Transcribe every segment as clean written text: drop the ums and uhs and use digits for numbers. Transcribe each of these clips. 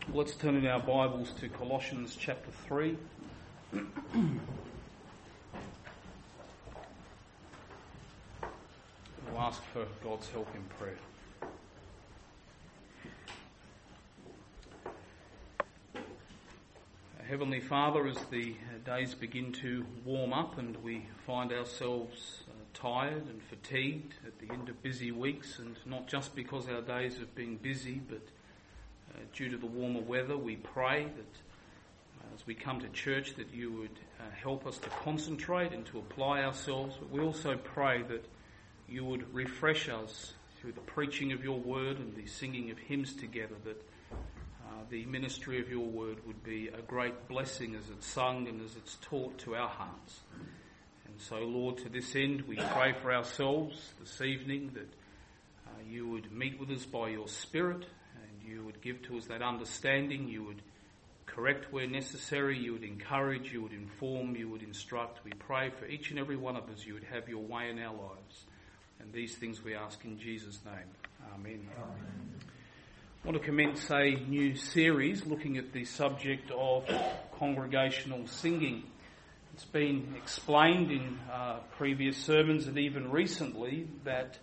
Let's turn in our Bibles to Colossians chapter 3. We'll ask for God's help in prayer. Heavenly Father, as the days begin to warm up and we find ourselves tired and fatigued at the end of busy weeks, and not just because our days have been busy, but due to the warmer weather, we pray that as we come to church that you would help us to concentrate and to apply ourselves. But we also pray that you would refresh us through the preaching of your word and the singing of hymns together, that the ministry of your word would be a great blessing as it's sung and as it's taught to our hearts. And so, Lord, to this end, we pray for ourselves this evening that you would meet with us by your Spirit, and you would give to us that understanding. You would correct where necessary. You would encourage. You would inform. You would instruct. We pray for each and every one of us. You would have your way in our lives. And these things we ask in Jesus' name. Amen. Amen. I want to commence a new series looking at the subject of congregational singing. It's been explained in previous sermons and even recently that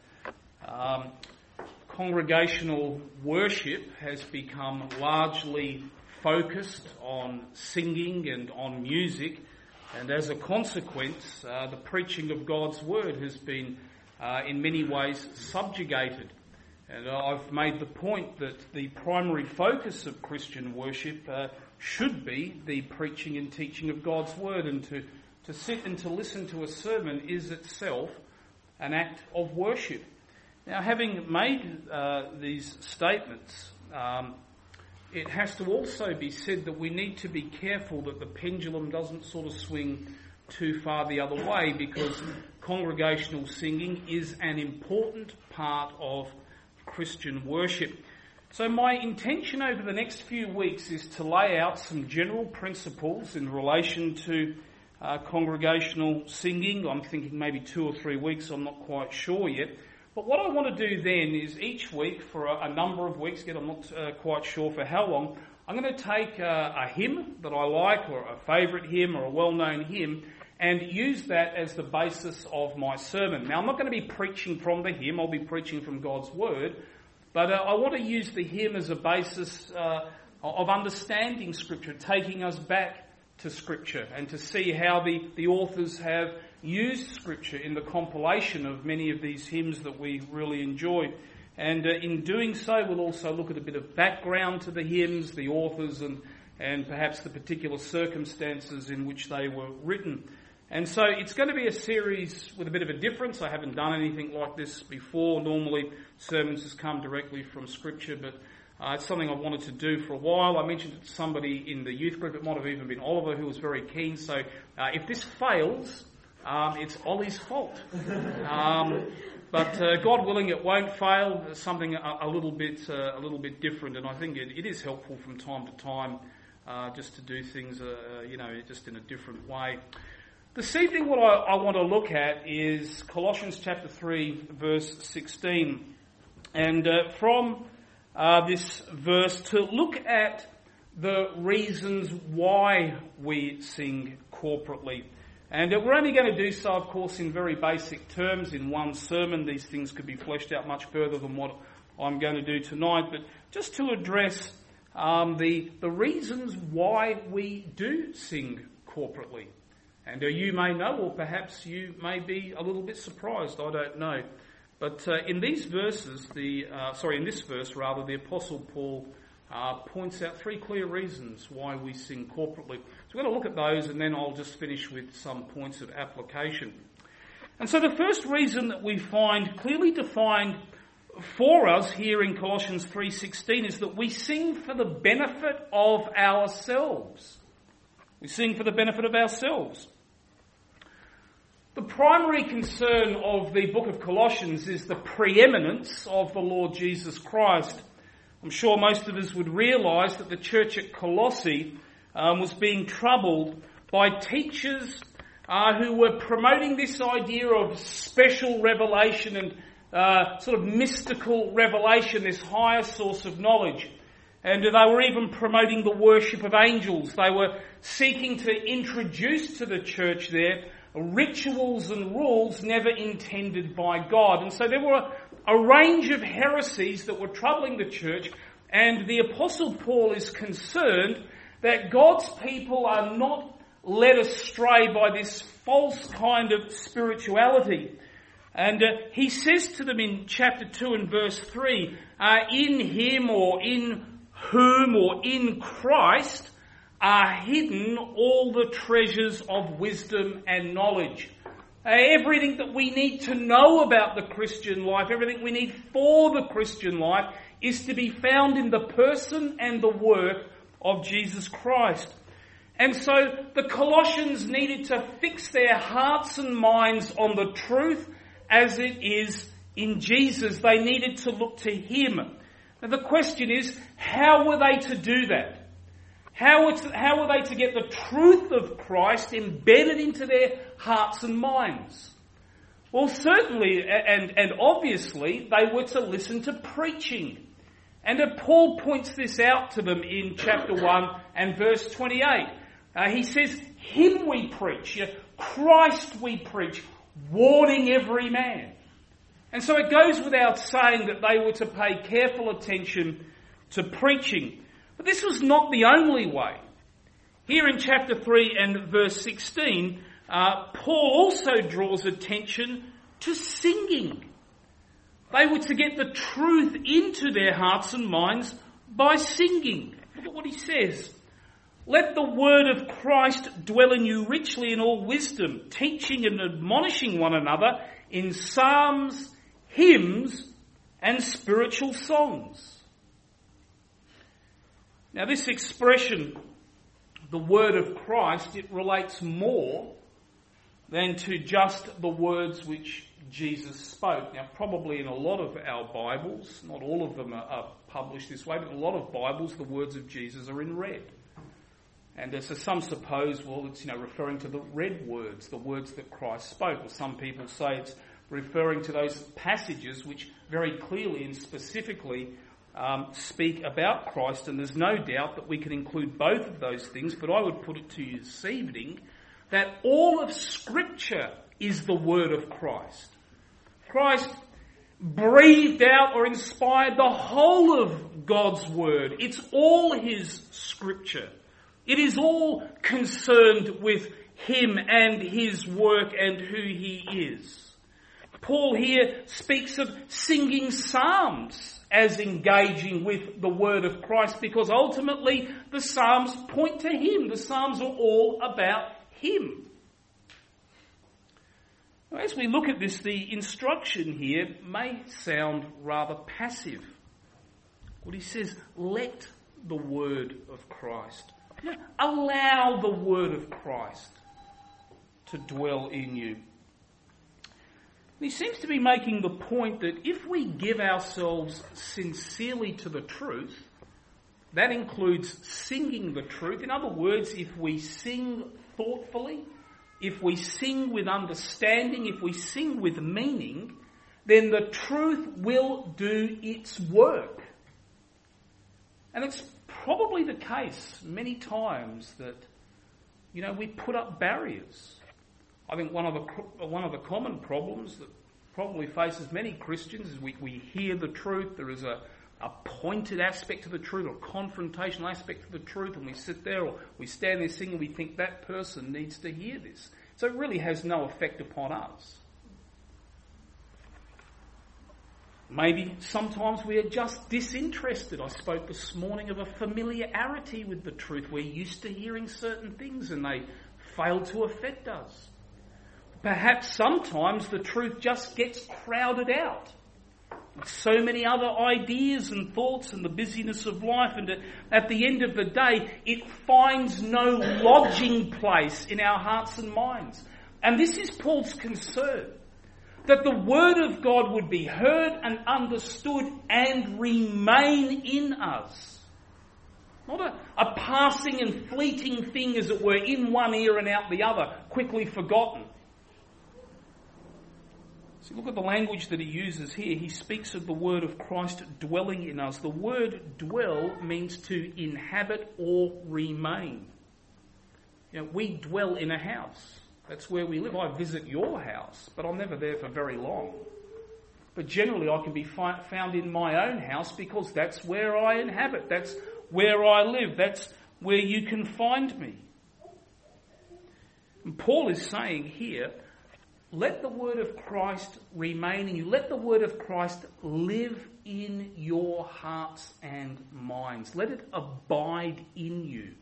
congregational worship has become largely focused on singing and on music, and as a consequence, the preaching of God's word has been in many ways subjugated. And I've made the point that the primary focus of Christian worship should be the preaching and teaching of God's word, and to sit and to listen to a sermon is itself an act of worship. Now, having made these statements, it has to also be said that we need to be careful that the pendulum doesn't sort of swing too far the other way, because congregational singing is an important part of Christian worship. So my intention over the next few weeks is to lay out some general principles in relation to congregational singing. I'm thinking maybe 2 or 3 weeks, I'm not quite sure yet. But what I want to do then is each week for a number of weeks, again I'm not quite sure for how long, I'm going to take a hymn that I like, or a favourite hymn or a well-known hymn, and use that as the basis of my sermon. Now, I'm not going to be preaching from the hymn, I'll be preaching from God's word, but I want to use the hymn as a basis of understanding Scripture, taking us back to Scripture, and to see how the authors have used Scripture in the compilation of many of these hymns that we really enjoy. And in doing so, we'll also look at a bit of background to the hymns, the authors, and perhaps the particular circumstances in which they were written. And so it's going to be a series with a bit of a difference. I haven't done anything like this before. Normally sermons has come directly from Scripture, but it's something I've wanted to do for a while. I mentioned it to somebody in the youth group. It might have even been Oliver, who was very keen. So if this fails, it's Ollie's fault. But God willing, it won't fail. It's something a little bit different, and I think it is helpful from time to time just to do things, just in a different way. This evening what I want to look at is Colossians chapter 3, verse 16. And from this verse, to look at the reasons why we sing corporately. And we're only going to do so, of course, in very basic terms in one sermon. These things could be fleshed out much further than what I'm going to do tonight. But just to address the reasons why we do sing corporately. And you may know, or perhaps you may be a little bit surprised, I don't know. But in this verse, the Apostle Paul points out 3 clear reasons why we sing corporately. So we're going to look at those, and then I'll just finish with some points of application. And so the first reason that we find clearly defined for us here in Colossians 3:16 is that we sing for the benefit of ourselves. We sing for the benefit of ourselves. The primary concern of the book of Colossians is the preeminence of the Lord Jesus Christ. I'm sure most of us would realise that the church at Colossae was being troubled by teachers who were promoting this idea of special revelation and sort of mystical revelation, this higher source of knowledge. And they were even promoting the worship of angels. They were seeking to introduce to the church there rituals and rules never intended by God. And so there were a range of heresies that were troubling the church, and the Apostle Paul is concerned that God's people are not led astray by this false kind of spirituality. And he says to them in chapter 2 and verse 3, in him or in whom or in Christ are hidden all the treasures of wisdom and knowledge. Everything that we need to know about the Christian life, everything we need for the Christian life, is to be found in the person and the work of Jesus Christ. And so the Colossians needed to fix their hearts and minds on the truth as it is in Jesus. They needed to look to him. Now the question is, how were they to do that? How were they to get the truth of Christ embedded into their hearts and minds? Well, certainly and obviously they were to listen to preaching. And Paul points this out to them in chapter 1 and verse 28. He says, him we preach, Christ we preach, warning every man. And so it goes without saying that they were to pay careful attention to preaching. But this was not the only way. Here in chapter 3 and verse 16, Paul also draws attention to singing. They were to get the truth into their hearts and minds by singing. Look at what he says. Let the word of Christ dwell in you richly in all wisdom, teaching and admonishing one another in psalms, hymns, and spiritual songs. Now this expression, the word of Christ, it relates more than to just the words which Jesus spoke. Now probably in a lot of our Bibles, not all of them are published this way, but in a lot of Bibles the words of Jesus are in red. And so some suppose, well, it's referring to the red words, the words that Christ spoke. Or some people say it's referring to those passages which very clearly and specifically speak about Christ, and there's no doubt that we can include both of those things, but I would put it to you this evening that all of Scripture is the word of Christ. Christ breathed out or inspired the whole of God's word. It's all his Scripture. It is all concerned with him and his work and who he is. Paul here speaks of singing psalms as engaging with the word of Christ, because ultimately the psalms point to him. The psalms are all about him. Now, as we look at this, the instruction here may sound rather passive. What he says, let the word of Christ, allow the word of Christ to dwell in you. He seems to be making the point that if we give ourselves sincerely to the truth, that includes singing the truth. In other words, if we sing thoughtfully, if we sing with understanding, if we sing with meaning, then the truth will do its work. And it's probably the case many times that, we put up barriers. I think one of the common problems that probably faces many Christians is we hear the truth. There is a pointed aspect to the truth, or a confrontational aspect to the truth, and we sit there or we stand there singing, we think that person needs to hear this. So it really has no effect upon us. Maybe sometimes we are just disinterested. I spoke this morning of a familiarity with the truth. We're used to hearing certain things and they fail to affect us. Perhaps sometimes the truth just gets crowded out. So many other ideas and thoughts and the busyness of life, and at the end of the day, it finds no lodging place in our hearts and minds. And this is Paul's concern, that the word of God would be heard and understood and remain in us. Not a passing and fleeting thing, as it were, in one ear and out the other, quickly forgotten. So look at the language that he uses here. He speaks of the word of Christ dwelling in us. The word dwell means to inhabit or remain. We dwell in a house. That's where we live. I visit your house, but I'm never there for very long. But generally I can be found in my own house because that's where I inhabit. That's where I live. That's where you can find me. And Paul is saying here, let the word of Christ remain in you. Let the word of Christ live in your hearts and minds. Let it abide in you.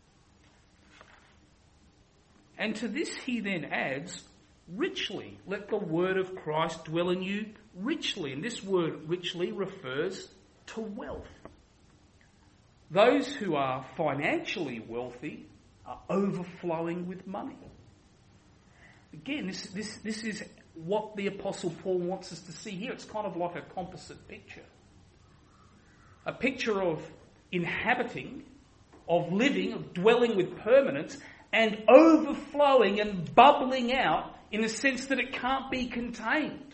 And to this he then adds, richly. Let the word of Christ dwell in you richly. And this word richly refers to wealth. Those who are financially wealthy are overflowing with money. Again, this is what the Apostle Paul wants us to see here. It's kind of like a composite picture. A picture of inhabiting, of living, of dwelling with permanence, and overflowing and bubbling out in the sense that it can't be contained.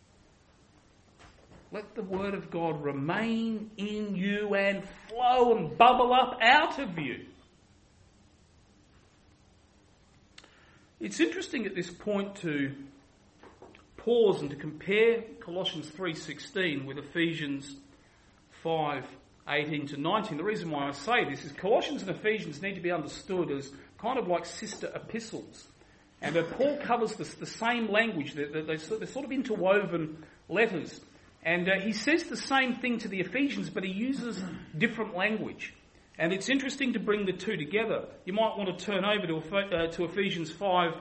Let the word of God remain in you and flow and bubble up out of you. It's interesting at this point to pause and to compare Colossians 3:16 with Ephesians 5:18 to 19. The reason why I say this is Colossians and Ephesians need to be understood as kind of like sister epistles. And Paul covers the same language. They're sort of interwoven letters. And he says the same thing to the Ephesians, but he uses different language. And it's interesting to bring the two together. You might want to turn over to Ephesians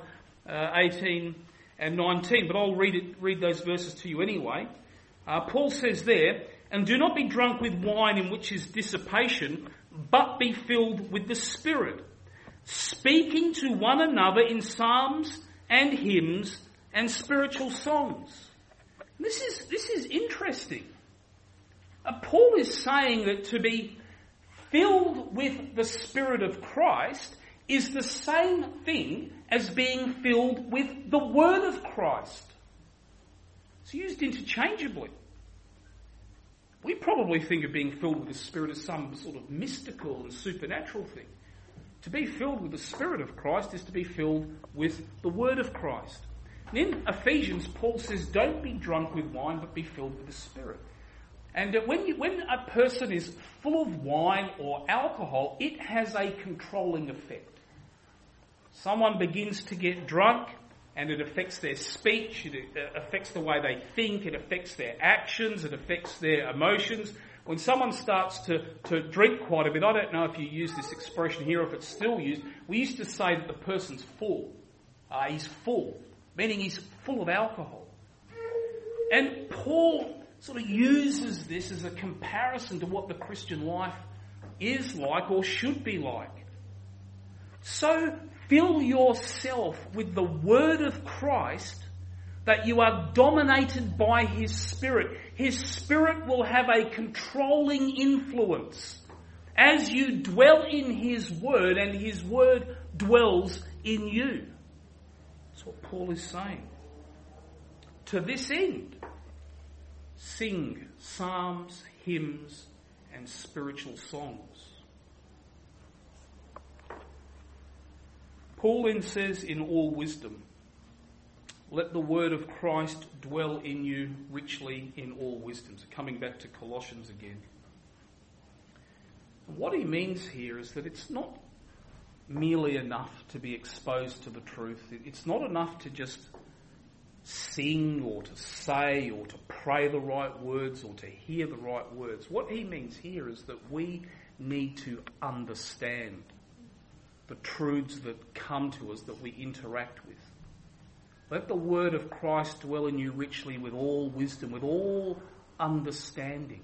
5:18 and 19, but I'll read those verses to you anyway. Paul says there, "And do not be drunk with wine in which is dissipation, but be filled with the Spirit, speaking to one another in psalms and hymns and spiritual songs." This is interesting. Paul is saying that to be filled with the Spirit of Christ is the same thing as being filled with the Word of Christ. It's used interchangeably. We probably think of being filled with the Spirit as some sort of mystical and supernatural thing. To be filled with the Spirit of Christ is to be filled with the Word of Christ. And in Ephesians, Paul says, don't be drunk with wine, but be filled with the Spirit. And when a person is full of wine or alcohol, it has a controlling effect. Someone begins to get drunk, and it affects their speech, it affects the way they think, it affects their actions, it affects their emotions. When someone starts to drink quite a bit, I don't know if you use this expression here, if it's still used, we used to say that the person's full. He's full, meaning he's full of alcohol. And Paul sort of uses this as a comparison to what the Christian life is like or should be like. So fill yourself with the Word of Christ that you are dominated by His Spirit. His Spirit will have a controlling influence as you dwell in His Word and His Word dwells in you. That's what Paul is saying. To this end, sing psalms, hymns, and spiritual songs. Paul then says, in all wisdom, let the word of Christ dwell in you richly in all wisdom. So coming back to Colossians again. What he means here is that it's not merely enough to be exposed to the truth. It's not enough to just sing or to say or to pray the right words or to hear the right words. What he means here is that we need to understand the truths that come to us, that we interact with. Let the word of Christ dwell in you richly with all wisdom, with all understanding.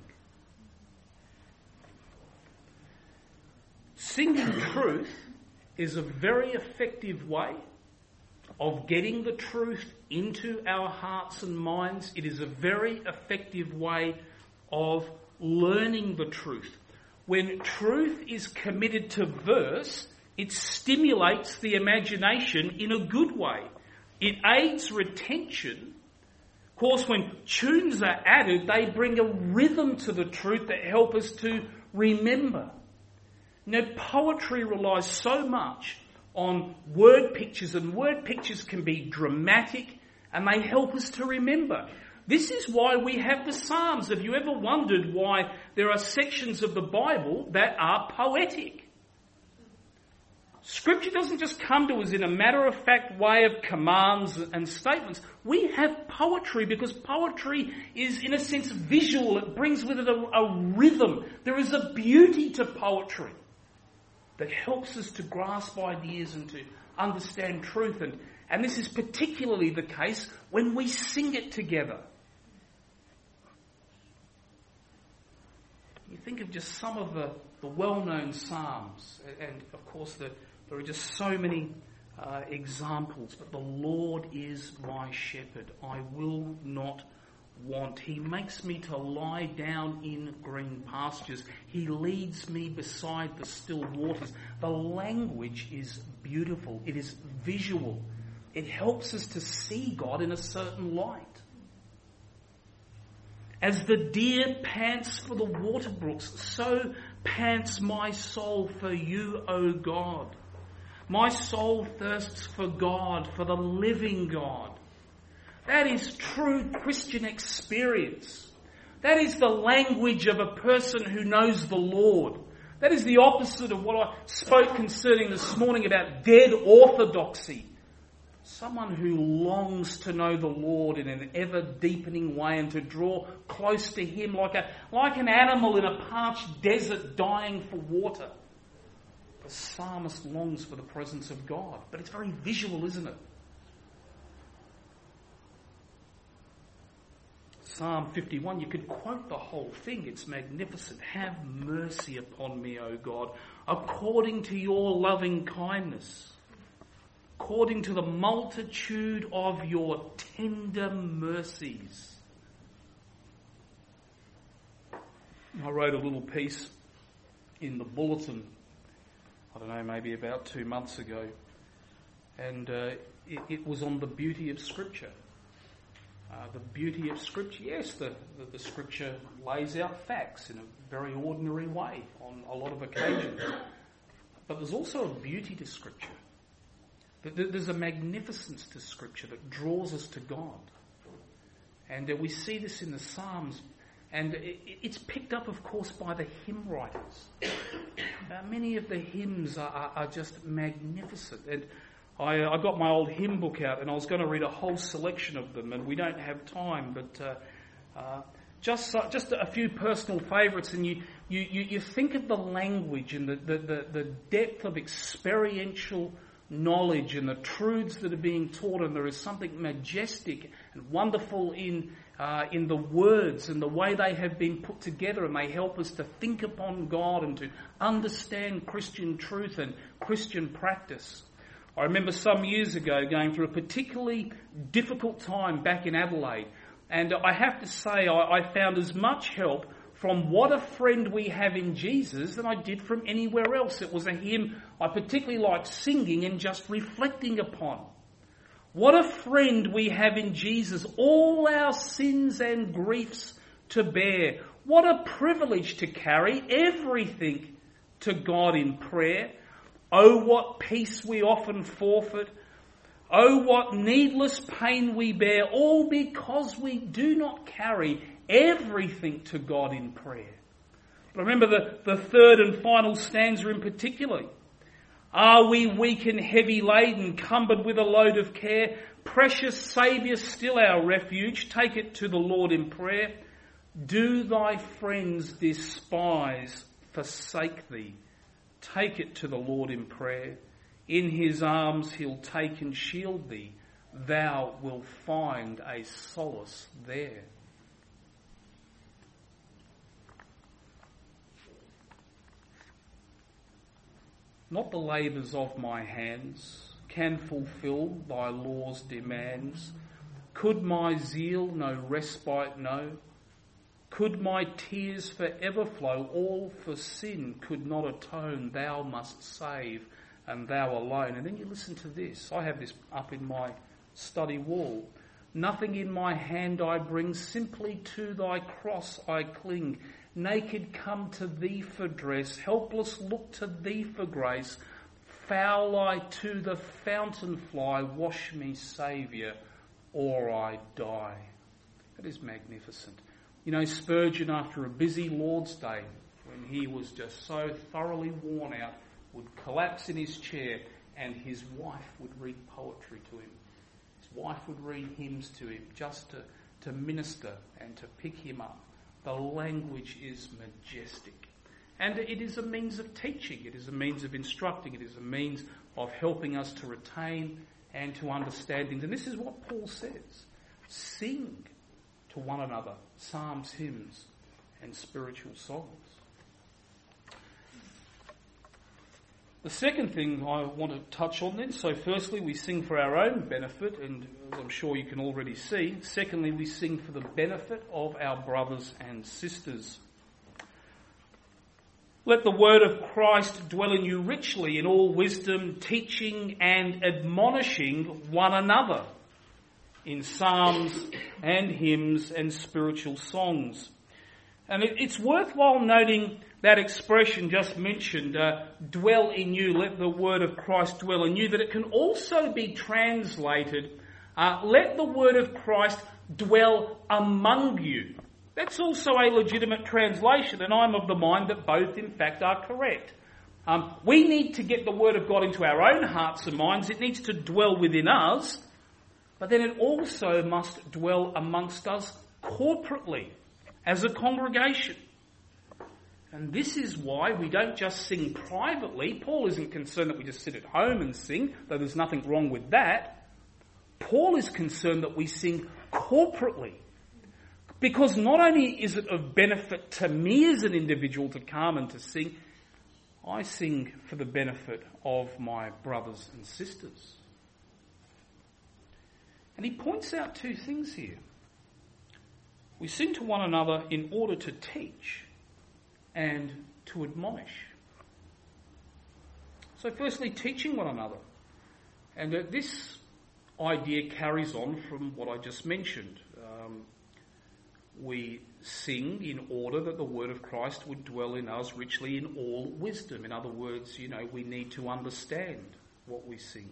Singing truth is a very effective way of getting the truth into our hearts and minds. It is a very effective way of learning the truth. When truth is committed to verse, it stimulates the imagination in a good way. It aids retention. Of Of course, when tunes are added, they bring a rhythm to the truth that help us to remember. Poetry relies so much on word pictures, and word pictures can be dramatic, and they help us to remember. This is why we have the Psalms. Have you ever wondered why there are sections of the Bible that are poetic? Scripture doesn't just come to us in a matter-of-fact way of commands and statements. We have poetry because poetry is, in a sense, visual. It brings with it a rhythm. There is a beauty to poetry that helps us to grasp ideas and to understand truth. And this is particularly the case when we sing it together. You think of just some of the well-known psalms, and of course there are just so many examples. But the Lord is my shepherd, I will not want. He makes me to lie down in green pastures. He leads me beside the still waters. The language is beautiful. It is visual. It helps us to see God in a certain light. As the deer pants for the water brooks, so pants my soul for you, O God. My soul thirsts for God, for the living God. That is true Christian experience. That is the language of a person who knows the Lord. That is the opposite of what I spoke concerning this morning about dead orthodoxy. Someone who longs to know the Lord in an ever-deepening way and to draw close to Him like an animal in a parched desert dying for water. The psalmist longs for the presence of God. But it's very visual, isn't it? Psalm 51, you could quote the whole thing. It's magnificent. Have mercy upon me, O God, according to your loving kindness, according to the multitude of your tender mercies. I wrote a little piece in the bulletin, I don't know, maybe about 2 months ago, and it was on the beauty of Scripture. The beauty of Scripture. Yes, the Scripture lays out facts in a very ordinary way on a lot of occasions. But there's also a beauty to Scripture. There's a magnificence to Scripture that draws us to God. And we see this in the Psalms. And it's picked up, of course, by the hymn writers. Many of the hymns are just magnificent. And I got my old hymn book out and I was going to read a whole selection of them, and we don't have time, but just a few personal favourites, and you think of the language and the depth of experiential knowledge and the truths that are being taught, and there is something majestic and wonderful in the words and the way they have been put together, and they help us to think upon God and to understand Christian truth and Christian practice. I remember some years ago going through a particularly difficult time back in Adelaide, and I have to say I found as much help from What a Friend We Have in Jesus than I did from anywhere else. It was a hymn I particularly liked singing and just reflecting upon. What a friend we have in Jesus, all our sins and griefs to bear. What a privilege to carry everything to God in prayer. Oh, what peace we often forfeit. Oh, what needless pain we bear, all because we do not carry everything to God in prayer. But remember the third and final stanza in particular. Are we weak and heavy laden, cumbered with a load of care? Precious Saviour, still our refuge, take it to the Lord in prayer. Do thy friends despise, forsake thee? Take it to the Lord in prayer. In his arms he'll take and shield thee. Thou wilt find a solace there. Not the labours of my hands can fulfil thy law's demands. Could my zeal no respite know? Could my tears forever flow? All for sin could not atone. Thou must save, and thou alone. And then you listen to this. I have this up in my study wall. Nothing in my hand I bring, simply to thy cross I cling. Naked come to thee for dress, helpless look to thee for grace. Foul I to the fountain fly, wash me, Saviour, or I die. That is magnificent. You know, Spurgeon, after a busy Lord's Day, when he was just so thoroughly worn out, would collapse in his chair and his wife would read poetry to him. His wife would read hymns to him just to minister and to pick him up. The language is majestic. And it is a means of teaching. It is a means of instructing. It is a means of helping us to retain and to understand things. And this is what Paul says. Sing to one another psalms, hymns, and spiritual songs. The second thing I want to touch on then, so firstly we sing for our own benefit, and as I'm sure you can already see. Secondly, we sing for the benefit of our brothers and sisters. Let the word of Christ dwell in you richly in all wisdom, teaching and admonishing one another in psalms and hymns and spiritual songs. And it's worthwhile noting that expression just mentioned, dwell in you, let the word of Christ dwell in you, that it can also be translated, let the word of Christ dwell among you. That's also a legitimate translation, and I'm of the mind that both, in fact, are correct. We need to get the word of God into our own hearts and minds. It needs to dwell within us, but then it also must dwell amongst us corporately, as a congregation. And this is why we don't just sing privately. Paul isn't concerned that we just sit at home and sing, though there's nothing wrong with that. Paul is concerned that we sing corporately. Because not only is it of benefit to me as an individual to come and to sing, I sing for the benefit of my brothers and sisters. And he points out two things here. We sing to one another in order to teach and to admonish. So firstly, teaching one another. And this idea carries on from what I just mentioned. We sing in order that the word of Christ would dwell in us richly in all wisdom. In other words, we need to understand what we sing.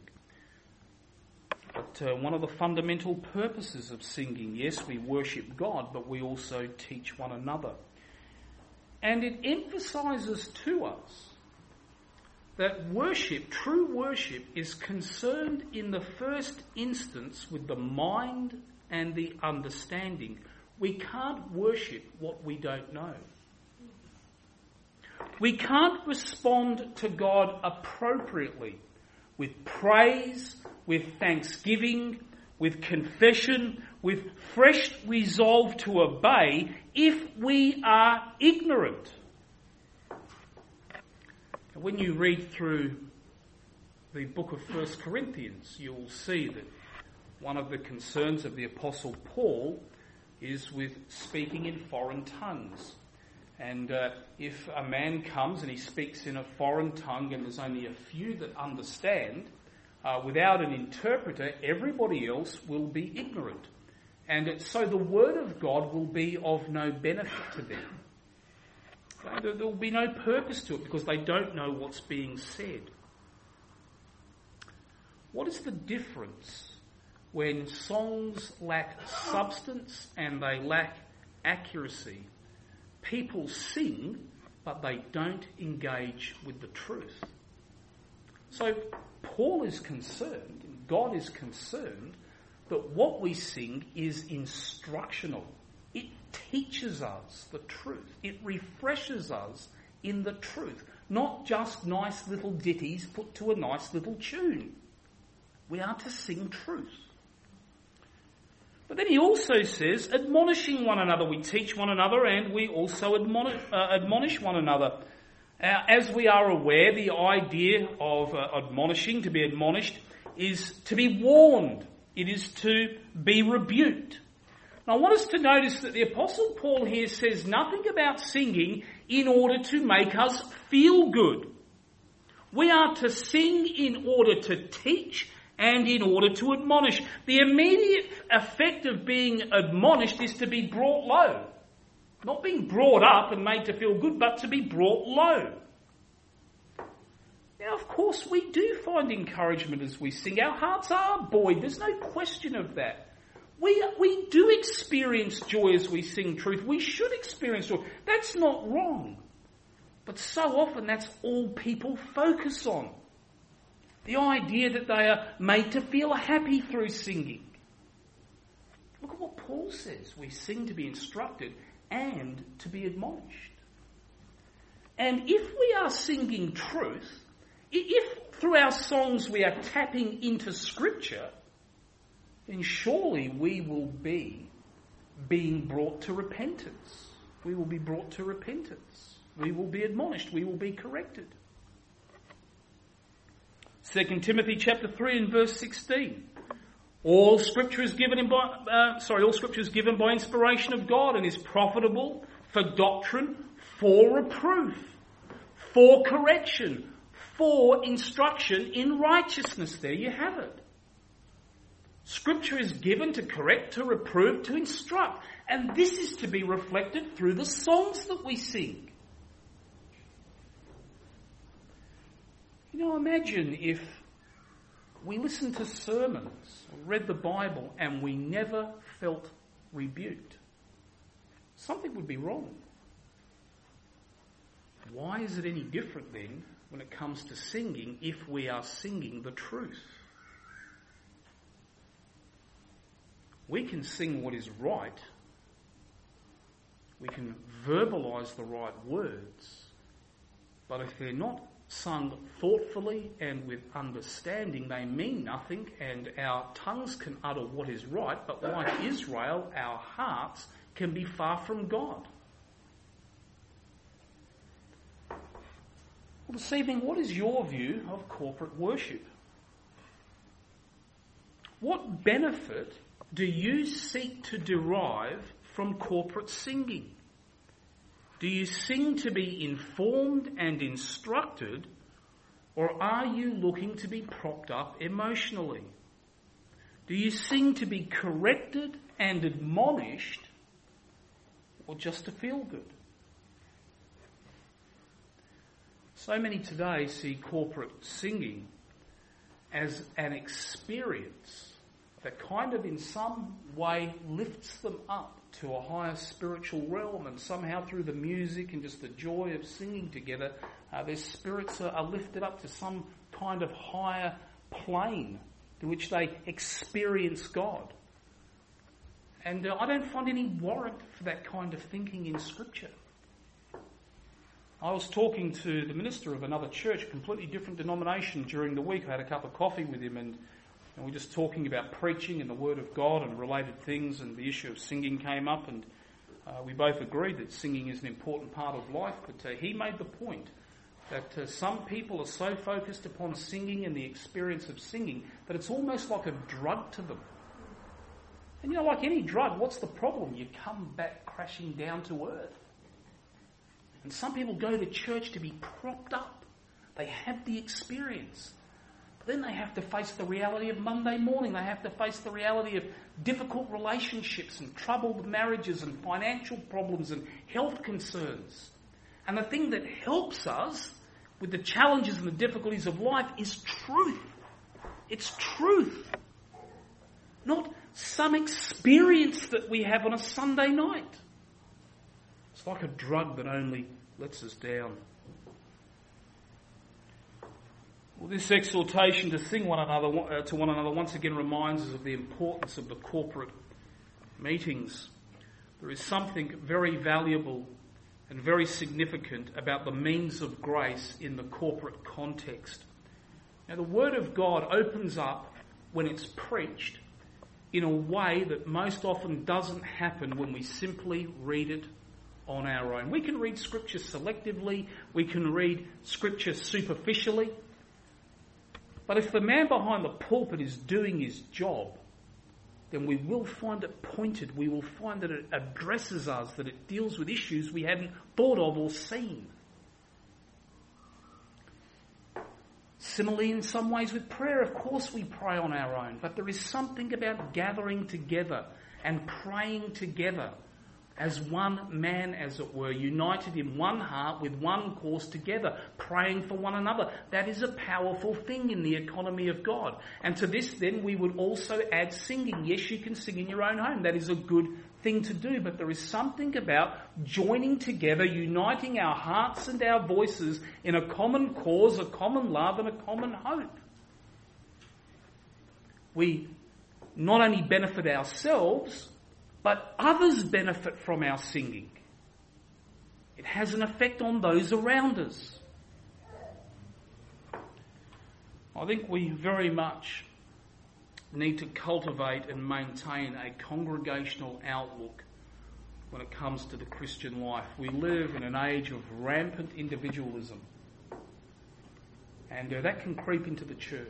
But one of the fundamental purposes of singing, yes, we worship God, but we also teach one another. And it emphasises to us that worship, true worship, is concerned in the first instance with the mind and the understanding. We can't worship what we don't know. We can't respond to God appropriately with praise, with thanksgiving, with confession, with fresh resolve to obey if we are ignorant. When you read through the book of 1 Corinthians, you'll see that one of the concerns of the Apostle Paul is with speaking in foreign tongues. And if a man comes and he speaks in a foreign tongue and there's only a few that understand, without an interpreter, everybody else will be ignorant. And so the word of God will be of no benefit to them. There will be no purpose to it because they don't know what's being said. What is the difference when songs lack substance and they lack accuracy? People sing, but they don't engage with the truth. So Paul is concerned, and God is concerned, that what we sing is instructional. It teaches us the truth. It refreshes us in the truth. Not just nice little ditties put to a nice little tune. We are to sing truth. But then he also says, admonishing one another. We teach one another and we also admonish one another. As we are aware, the idea of admonishing, to be admonished, is to be warned. It is to be rebuked. Now I want us to notice that the Apostle Paul here says nothing about singing in order to make us feel good. We are to sing in order to teach and in order to admonish. The immediate effect of being admonished is to be brought low. Not being brought up and made to feel good, but to be brought low. Now, of course, we do find encouragement as we sing. Our hearts are buoyed. There's no question of that. We do experience joy as we sing truth. We should experience joy. That's not wrong. But so often that's all people focus on. The idea that they are made to feel happy through singing. Look at what Paul says. We sing to be instructed and to be admonished. And if we are singing truth, if through our songs we are tapping into Scripture, then surely we will be being brought to repentance. We will be brought to repentance. We will be admonished. We will be corrected. 2 Timothy chapter 3 and verse 16. All Scripture is given by inspiration of God and is profitable for doctrine, for reproof, for correction, for instruction in righteousness. There you have it. Scripture is given to correct, to reprove, to instruct. And this is to be reflected through the songs that we sing. You know, imagine if we listened to sermons, read the Bible, and we never felt rebuked. Something would be wrong. Why is it any different then when it comes to singing if we are singing the truth? We can sing what is right. We can verbalise the right words. But if they're not sung thoughtfully and with understanding, they mean nothing, and our tongues can utter what is right, but like Israel, our hearts can be far from God. Well, this evening, what is your view of corporate worship? What benefit do you seek to derive from corporate singing? Do you sing to be informed and instructed, or are you looking to be propped up emotionally? Do you sing to be corrected and admonished, or just to feel good? So many today see corporate singing as an experience that kind of in some way lifts them up to a higher spiritual realm, and somehow through the music and just the joy of singing together, their spirits are lifted up to some kind of higher plane to which they experience God. And I don't find any warrant for that kind of thinking in Scripture. I was talking to the minister of another church, a completely different denomination, during the week. I had a cup of coffee with him, and we were just talking about preaching and the Word of God and related things, and the issue of singing came up, and we both agreed that singing is an important part of life. But he made the point that some people are so focused upon singing and the experience of singing that it's almost like a drug to them. And you know, like any drug, what's the problem? You come back crashing down to earth. And some people go to church to be propped up. They have the experience. But then they have to face the reality of Monday morning. They have to face the reality of difficult relationships and troubled marriages and financial problems and health concerns. And the thing that helps us with the challenges and the difficulties of life is truth. It's truth. Not some experience that we have on a Sunday night. It's like a drug that only lets us down. Well, this exhortation to sing to one another once again reminds us of the importance of the corporate meetings. There is something very valuable and very significant about the means of grace in the corporate context. Now, the Word of God opens up when it's preached in a way that most often doesn't happen when we simply read it on our own. We can read Scripture selectively, we can read Scripture superficially, but if the man behind the pulpit is doing his job, then we will find it pointed, we will find that it addresses us, that it deals with issues we hadn't thought of or seen. Similarly, in some ways with prayer, of course we pray on our own, but there is something about gathering together and praying together as one man, as it were, united in one heart with one cause together, praying for one another. That is a powerful thing in the economy of God. And to this then we would also add singing. Yes, you can sing in your own home. That is a good thing to do, but there is something about joining together, uniting our hearts and our voices in a common cause, a common love and a common hope. We not only benefit ourselves, but others benefit from our singing. It has an effect on those around us. I think we very much need to cultivate and maintain a congregational outlook when it comes to the Christian life. We live in an age of rampant individualism, and that can creep into the church.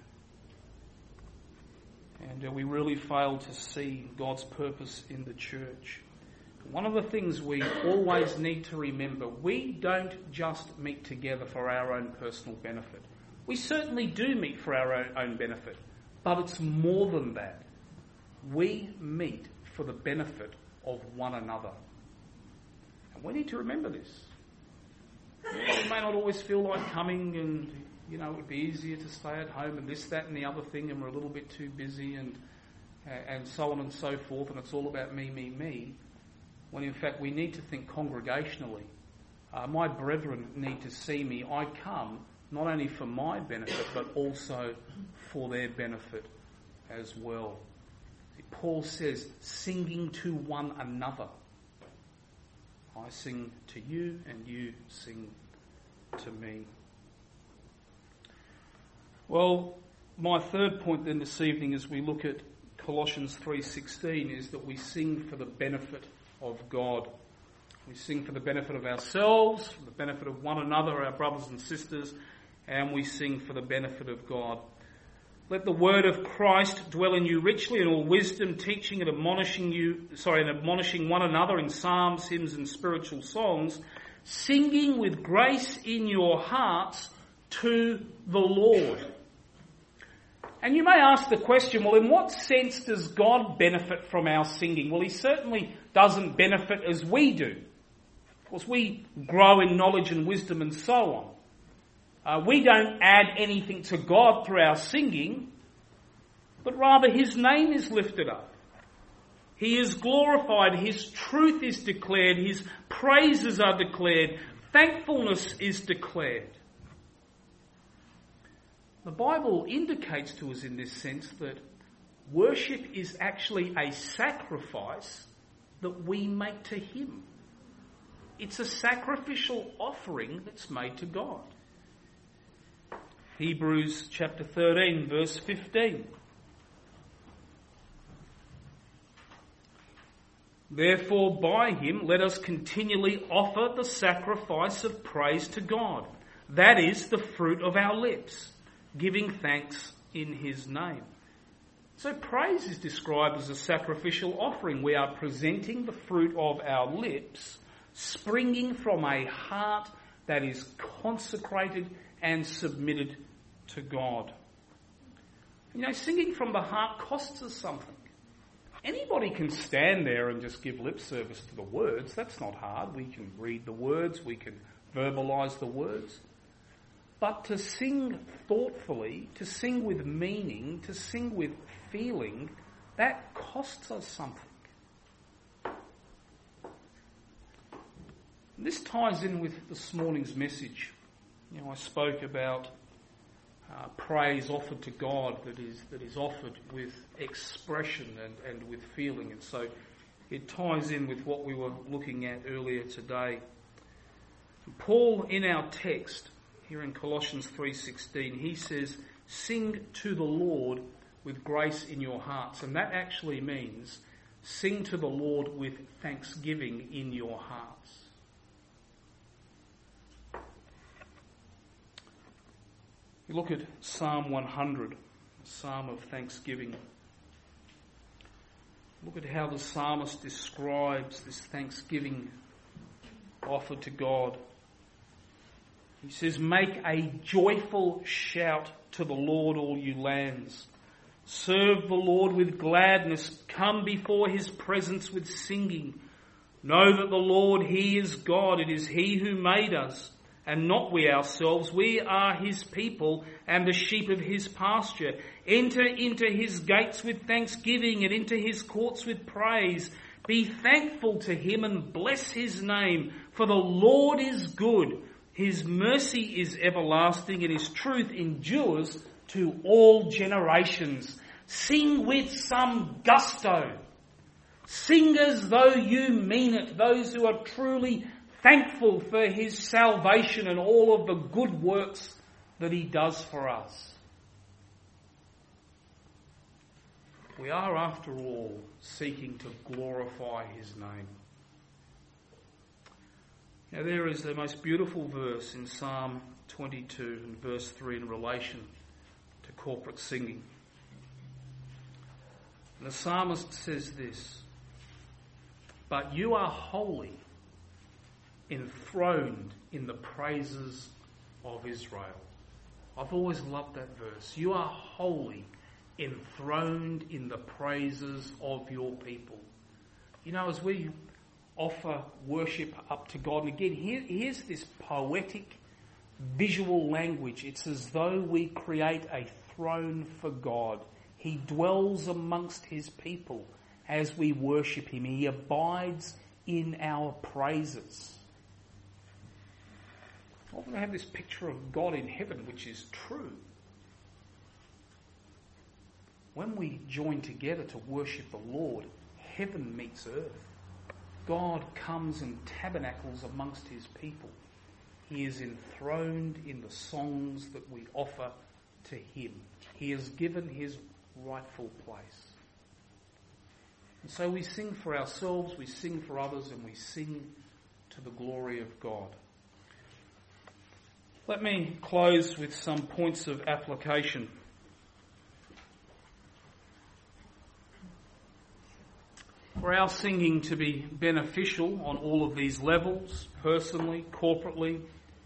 And we really fail to see God's purpose in the church. One of the things we always need to remember, we don't just meet together for our own personal benefit. We certainly do meet for our own benefit, but it's more than that. We meet for the benefit of one another. And we need to remember this. We may not always feel like coming, and it would be easier to stay at home and this, that and the other thing, and we're a little bit too busy and so on and so forth, and it's all about me, when in fact we need to think congregationally. My brethren need to see me. I come not only for my benefit, but also for their benefit as well. Paul says, singing to one another. I sing to you and you sing to me. Well, my third point then this evening as we look at Colossians 3:16 is that we sing for the benefit of God. We sing for the benefit of ourselves, for the benefit of one another, our brothers and sisters, and we sing for the benefit of God. Let the word of Christ dwell in you richly in all wisdom, teaching and admonishing one another in psalms, hymns and spiritual songs, singing with grace in your hearts to the Lord. And you may ask the question, well, in what sense does God benefit from our singing? Well, he certainly doesn't benefit as we do. Of course, we grow in knowledge and wisdom and so on. We don't add anything to God through our singing, but rather his name is lifted up. He is glorified, his truth is declared, his praises are declared, thankfulness is declared. The Bible indicates to us in this sense that worship is actually a sacrifice that we make to him. It's a sacrificial offering that's made to God. Hebrews chapter 13, verse 15. Therefore, by him, let us continually offer the sacrifice of praise to God. That is the fruit of our lips, giving thanks in his name. So praise is described as a sacrificial offering. We are presenting the fruit of our lips, springing from a heart that is consecrated and submitted to God. Singing from the heart costs us something. Anybody can stand there and just give lip service to the words. That's not hard. We can read the words, we can verbalise the words. But to sing thoughtfully, to sing with meaning, to sing with feeling, that costs us something. This ties in with this morning's message. I spoke about praise offered to God that is offered with expression and with feeling, and so it ties in with what we were looking at earlier today. Paul, in our text here in Colossians 3:16, he says, "Sing to the Lord with grace in your hearts," and that actually means sing to the Lord with thanksgiving in your hearts. We look at Psalm 100, a psalm of thanksgiving. Look at how the psalmist describes this thanksgiving offered to God. He says, make a joyful shout to the Lord, all you lands. Serve the Lord with gladness. Come before his presence with singing. Know that the Lord, he is God. It is he who made us, and not we ourselves. We are his people and the sheep of his pasture. Enter into his gates with thanksgiving and into his courts with praise. Be thankful to him and bless his name, for the Lord is good. His mercy is everlasting and his truth endures to all generations. Sing with some gusto. Sing as though you mean it, those who are truly thankful for his salvation and all of the good works that he does for us. We are, after all, seeking to glorify his name. Now, there is the most beautiful verse in Psalm 22 and verse 3 in relation to corporate singing. And the psalmist says this, "But you are holy, enthroned in the praises of Israel." I've always loved that verse. You are holy, enthroned in the praises of your people. You know, as we offer worship up to God, and again, here's this poetic, visual language. It's as though we create a throne for God. He dwells amongst his people as we worship him. He abides in our praises. I often have this picture of God in heaven, which is true. When we join together to worship the Lord, heaven meets earth. God comes and tabernacles amongst his people. He is enthroned in the songs that we offer to him. He has given his rightful place. And so we sing for ourselves, we sing for others, and we sing to the glory of God. Let me close with some points of application. For our singing to be beneficial on all of these levels, personally, corporately,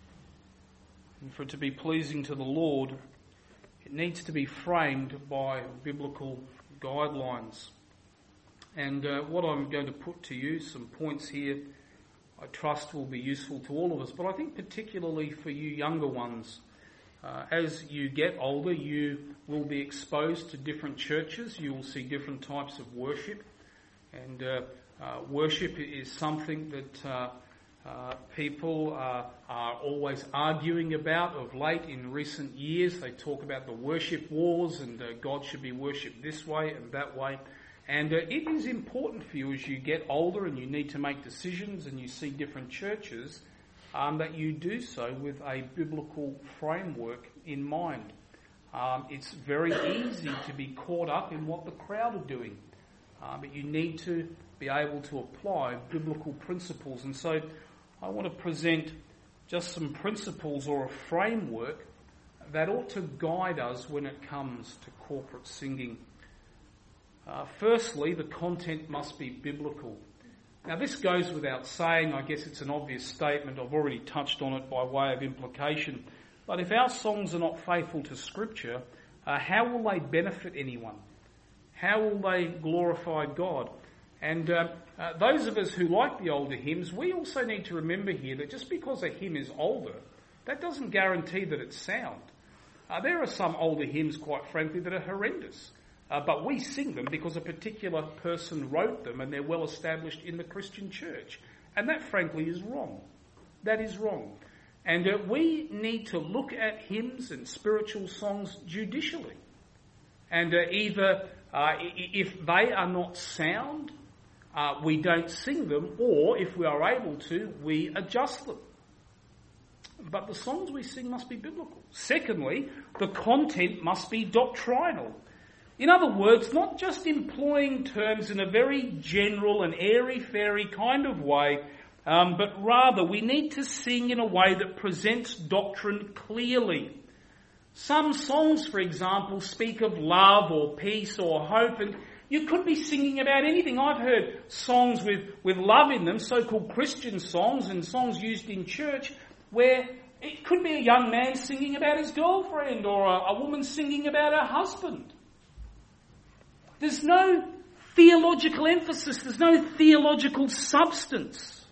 and for it to be pleasing to the Lord, it needs to be framed by biblical guidelines. And what I'm going to put to you, some points here, I trust will be useful to all of us, but I think particularly for you younger ones. As you get older, you will be exposed to different churches. You will see different types of worship. And worship is something that people are always arguing about of late in recent years. They talk about the worship wars and God should be worshipped this way and that way. And it is important for you as you get older and you need to make decisions and you see different churches that you do so with a biblical framework in mind. It's very easy to be caught up in what the crowd are doing. But you need to be able to apply biblical principles. And so I want to present just some principles or a framework that ought to guide us when it comes to corporate singing. Firstly, the content must be biblical. Now this goes without saying. I guess it's an obvious statement. I've already touched on it by way of implication. But if our songs are not faithful to Scripture, how will they benefit anyone? How will they glorify God? And those of us who like the older hymns, we also need to remember here that just because a hymn is older, that doesn't guarantee that it's sound. There are some older hymns, quite frankly, that are horrendous. But we sing them because a particular person wrote them and they're well established in the Christian church. And that, frankly, is wrong. That is wrong. And we need to look at hymns and spiritual songs judicially. And either if they are not sound, we don't sing them, or if we are able to, we adjust them. But the songs we sing must be biblical. Secondly, the content must be doctrinal. In other words, not just employing terms in a very general and airy-fairy kind of way, but rather we need to sing in a way that presents doctrine clearly. Some songs, for example, speak of love or peace or hope, and you could be singing about anything. I've heard songs with love in them, so-called Christian songs and songs used in church, where It could be a young man singing about his girlfriend or a woman singing about her husband. There's no theological emphasis. There's no theological substance.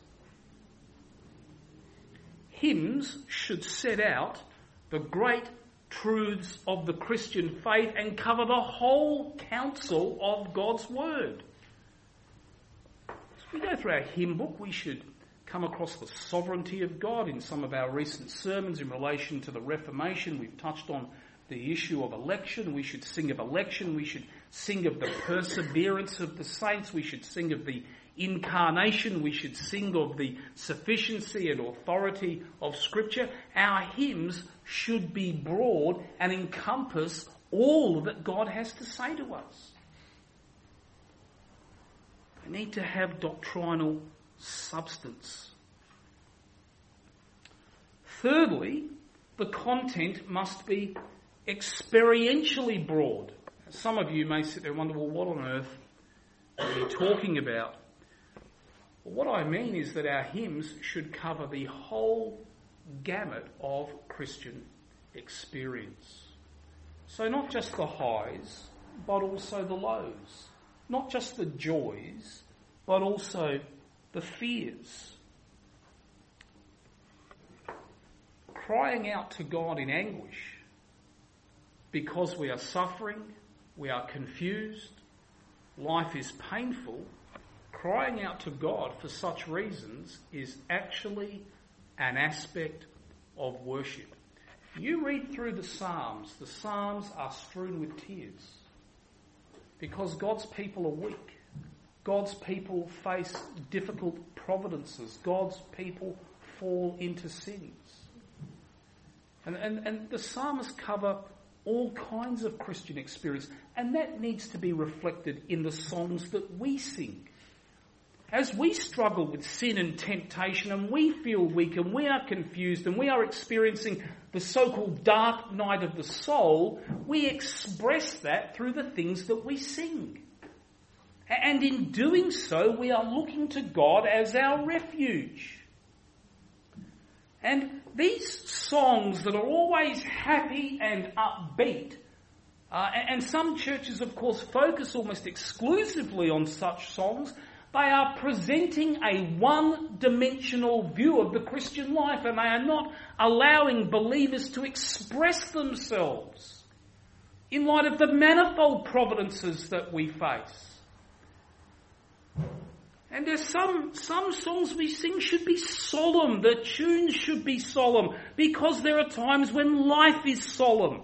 Hymns should set out the great truths of the Christian faith and cover the whole counsel of God's Word. As we go through our hymn book, we should come across the sovereignty of God. In some of our recent sermons in relation to the Reformation, we've touched on the issue of election. We should sing of election. We should sing of the perseverance of the saints. We should sing of the incarnation. We should sing of the sufficiency and authority of Scripture. Our hymns should be broad and encompass all that God has to say to us. They need to have doctrinal substance. Thirdly, the content must be experientially broad. Some of you may sit there and wonder, well, what on earth are you talking about? Well, what I mean is that our hymns should cover the whole gamut of Christian experience. So not just the highs, but also the lows. Not just the joys, but also the fears. Crying out to God in anguish because we are suffering, we are confused, life is painful. Crying out to God for such reasons is actually an aspect of worship. You read through the Psalms are strewn with tears because God's people are weak. God's people face difficult providences. God's people fall into sins. And the psalmists cover all kinds of Christian experience, and that needs to be reflected in the songs that we sing. As we struggle with sin and temptation and we feel weak and we are confused and we are experiencing the so-called dark night of the soul, we express that through the things that we sing. And in doing so, we are looking to God as our refuge. And these songs that are always happy and upbeat, and some churches, of course, focus almost exclusively on such songs, they are presenting a one-dimensional view of the Christian life, and they are not allowing believers to express themselves in light of the manifold providences that we face. And there's some songs we sing should be solemn. The tunes should be solemn because there are times when life is solemn.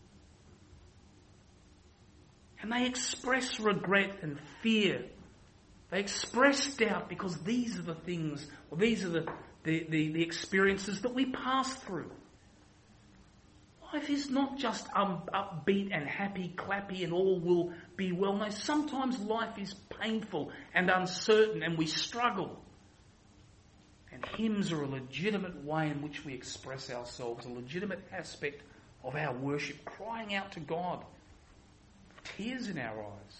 And they express regret and fear. They express doubt because these are the things, or these are the experiences that we pass through. Life is not just upbeat and happy, clappy, and all will be well. No, sometimes life is painful and uncertain and we struggle. And hymns are a legitimate way in which we express ourselves, a legitimate aspect of our worship, crying out to God, tears in our eyes.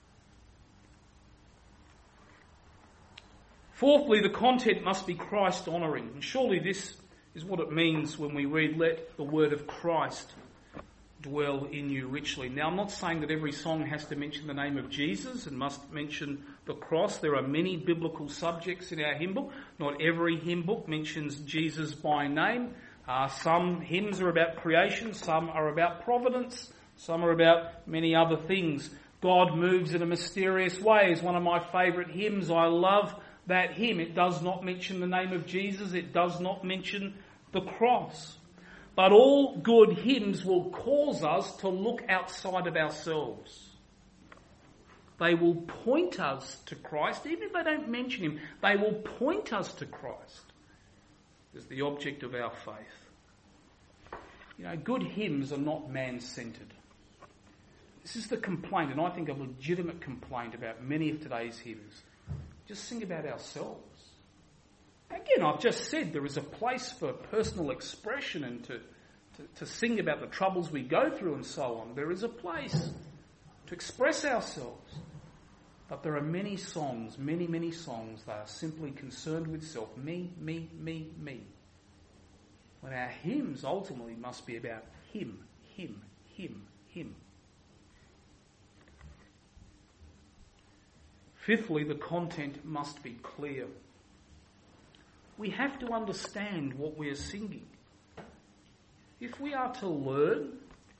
Fourthly, the content must be Christ-honouring. And surely this is what it means when we read, let the word of Christ dwell in you richly. Now, I'm not saying that every song has to mention the name of Jesus and must mention the cross. There are many biblical subjects in our hymn book. Not every hymn book mentions Jesus by name. Some hymns are about creation, some are about providence, some are about many other things. God moves in a mysterious way is one of my favourite hymns. I love that hymn. It does not mention the name of Jesus. It does not mention the cross. But all good hymns will cause us to look outside of ourselves. They will point us to Christ, even if they don't mention him. They will point us to Christ as the object of our faith. You know, good hymns are not man-centred. This is the complaint, and I think a legitimate complaint about many of today's hymns. Just sing about ourselves. Again, I've just said there is a place for personal expression and to sing about the troubles we go through and so on. There is a place to express ourselves. But there are many songs, many songs, that are simply concerned with self. Me, me, me, me. when our hymns ultimately must be about Him, Him, Him, Him. Fifthly, the content must be clear. We have to understand what we are singing. If we are to learn,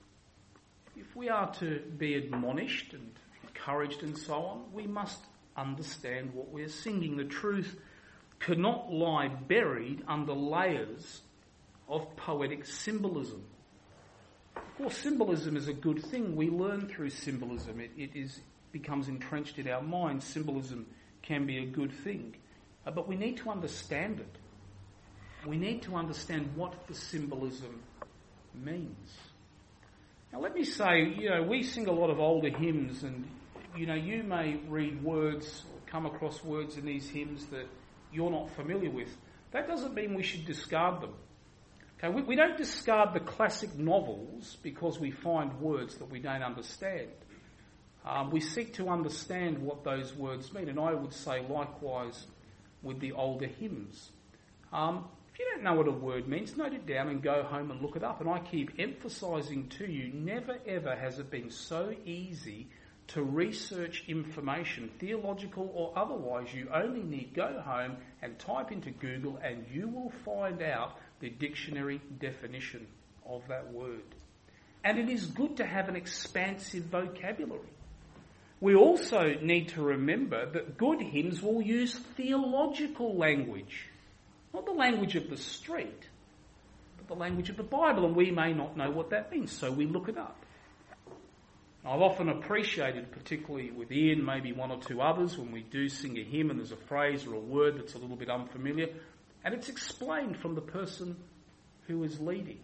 if we are to be admonished and encouraged and so on, we must understand what we are singing. The truth cannot lie buried under layers of poetic symbolism. Of course, symbolism is a good thing. We learn through symbolism. It becomes entrenched in our minds. Symbolism can be a good thing. But we need to understand it. We need to understand what the symbolism means. Now let me say, we sing a lot of older hymns, and you may read words or come across words in these hymns that you're not familiar with. That doesn't mean we should discard them. Okay, we don't discard the classic novels because we find words that we don't understand. We seek to understand what those words mean, and I would say likewise with the older hymns. If you don't know what a word means, note it down and go home and look it up. And I keep emphasising to you, never ever has it been so easy to research information, theological or otherwise. You only need go home and type into Google and you will find out the dictionary definition of that word. And it is good to have an expansive vocabulary. We also need to remember that good hymns will use theological language, not the language of the street, but the language of the Bible, and we may not know what that means, so we look it up. I've often appreciated, particularly with Ian, maybe one or two others, when we do sing a hymn and there's a phrase or a word that's a little bit unfamiliar, and it's explained from the person who is leading.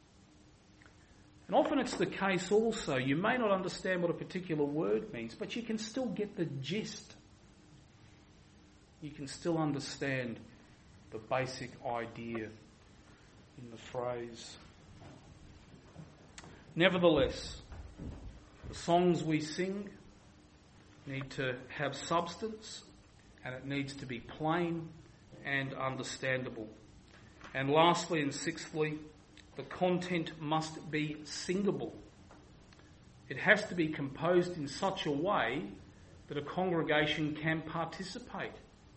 And often it's the case also, you may not understand what a particular word means, but you can still get the gist. You can still understand the basic idea in the phrase. Nevertheless, the songs we sing need to have substance, and it needs to be plain and understandable. And lastly and sixthly, the content must be singable. It has to be composed in such a way that a congregation can participate.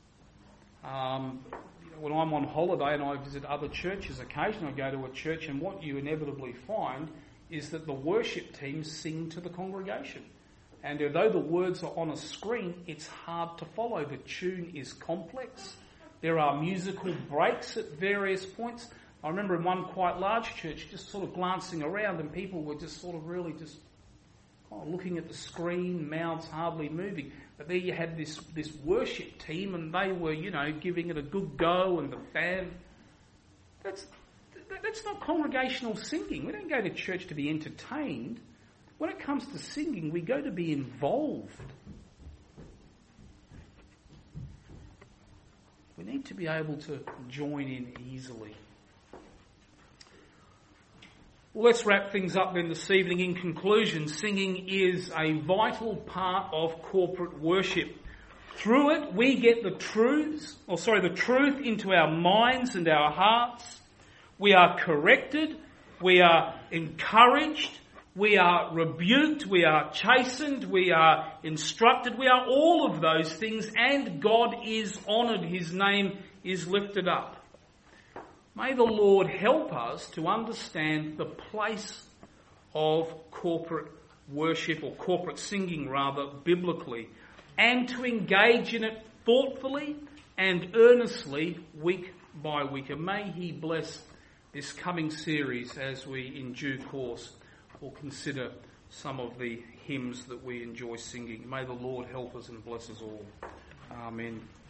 When I'm on holiday and I visit other churches, occasionally I go to a church, and what you inevitably find is that the worship teams sing to the congregation. And although the words are on a screen, it's hard to follow. The tune is complex. There are musical breaks at various points. I remember in one quite large church just sort of glancing around, and people were just sort of really just kind of looking at the screen, mouths hardly moving. But there you had this worship team, and they were, giving it a good go, and the band. That's not congregational singing. We don't go to church to be entertained. When it comes to singing, we go to be involved. We need to be able to join in easily. Well, let's wrap things up then this evening. In conclusion, singing is a vital part of corporate worship. Through it, we get the truth into our minds and our hearts. We are corrected, we are encouraged, we are rebuked, we are chastened, we are instructed, we are all of those things, and God is honoured, His name is lifted up. May the Lord help us to understand the place of corporate worship, or corporate singing rather, biblically, and to engage in it thoughtfully and earnestly week by week. And may He bless this coming series as we, in due course, will consider some of the hymns that we enjoy singing. May the Lord help us and bless us all. Amen.